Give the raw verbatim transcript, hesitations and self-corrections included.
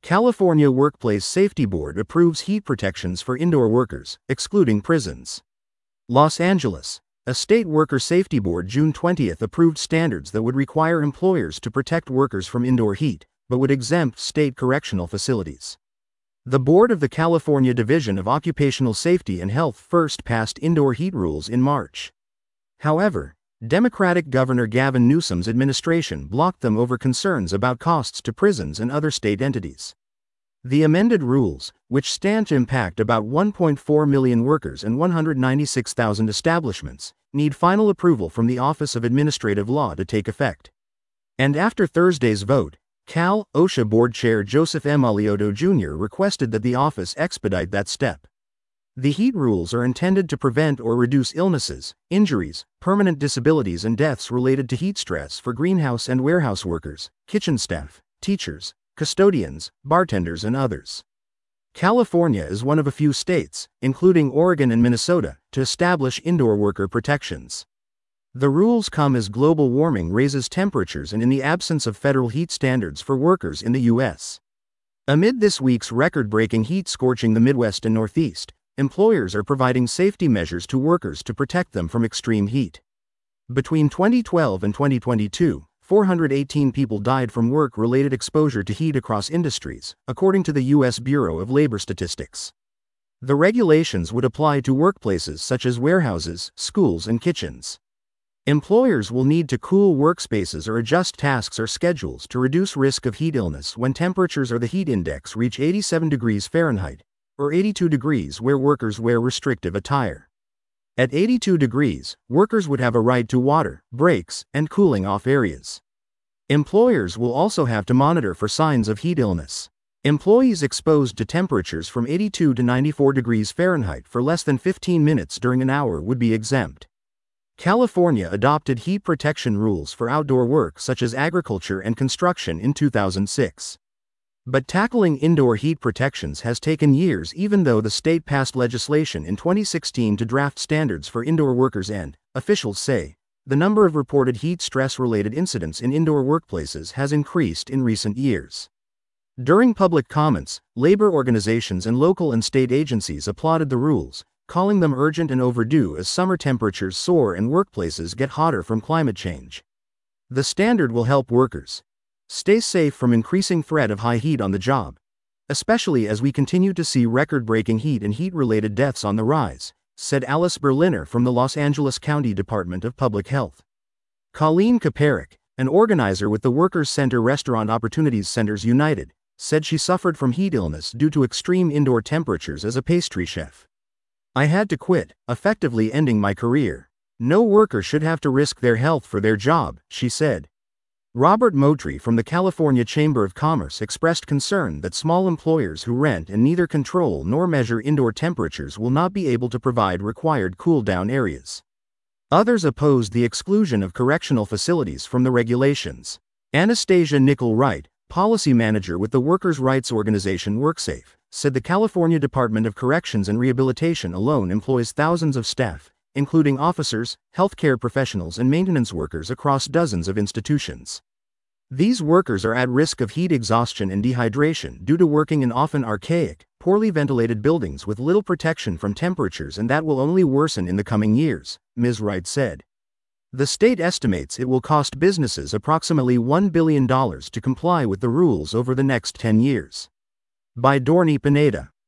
California Workplace Safety Board approves heat protections for indoor workers, excluding prisons. Los Angeles. A state worker safety board June twentieth approved standards that would require employers to protect workers from indoor heat, but would exempt state correctional facilities. The board of the California Division of Occupational Safety and Health first passed indoor heat rules in March. However, Democratic Governor Gavin Newsom's administration blocked them over concerns about costs to prisons and other state entities. The amended rules, which stand to impact about one point four million workers and one hundred ninety-six thousand establishments, need final approval from the Office of Administrative Law to take effect. And after Thursday's vote, Cal OSHA Board Chair Joseph M. Alioto Junior requested that the office expedite that step. The heat rules are intended to prevent or reduce illnesses, injuries, permanent disabilities and deaths related to heat stress for greenhouse and warehouse workers, kitchen staff, teachers, custodians, bartenders and others. California is one of a few states, including Oregon and Minnesota, to establish indoor worker protections. The rules come as global warming raises temperatures and in the absence of federal heat standards for workers in the U S. Amid this week's record-breaking heat scorching the Midwest and Northeast, employers are providing safety measures to workers to protect them from extreme heat. Between twenty twelve and twenty twenty-two, four hundred eighteen people died from work-related exposure to heat across industries, according to the U S Bureau of Labor Statistics. The regulations would apply to workplaces such as warehouses, schools, and kitchens. Employers will need to cool workspaces or adjust tasks or schedules to reduce risk of heat illness when temperatures or the heat index reach eighty-seven degrees Fahrenheit, or eighty-two degrees where workers wear restrictive attire. At eighty-two degrees, workers would have a right to water, breaks, and cooling off areas. Employers will also have to monitor for signs of heat illness. Employees exposed to temperatures from eighty-two to ninety-four degrees Fahrenheit for less than fifteen minutes during an hour would be exempt. California adopted heat protection rules for outdoor work such as agriculture and construction in two thousand six. But tackling indoor heat protections has taken years, even though the state passed legislation in twenty sixteen to draft standards for indoor workers and, officials say, the number of reported heat stress-related incidents in indoor workplaces has increased in recent years. During public comments, labor organizations and local and state agencies applauded the rules, calling them urgent and overdue as summer temperatures soar and workplaces get hotter from climate change. The standard will help workers stay safe from increasing threat of high heat on the job, especially as we continue to see record-breaking heat and heat-related deaths on the rise, said Alice Berliner from the Los Angeles County Department of Public Health. Colleen Kaparik, an organizer with the Workers' Center Restaurant Opportunities Centers United, said she suffered from heat illness due to extreme indoor temperatures as a pastry chef. I had to quit, effectively ending my career. No worker should have to risk their health for their job, she said. Robert Motry from the California Chamber of Commerce expressed concern that small employers who rent and neither control nor measure indoor temperatures will not be able to provide required cool-down areas. Others opposed the exclusion of correctional facilities from the regulations. Anastasia Nickel-Wright, policy manager with the workers' rights organization WorkSafe, said the California Department of Corrections and Rehabilitation alone employs thousands of staff, including officers, healthcare professionals and maintenance workers across dozens of institutions. These workers are at risk of heat exhaustion and dehydration due to working in often archaic, poorly ventilated buildings with little protection from temperatures, and that will only worsen in the coming years, Miz Wright said. The state estimates it will cost businesses approximately one billion dollars to comply with the rules over the next ten years. By Dorney Pineda.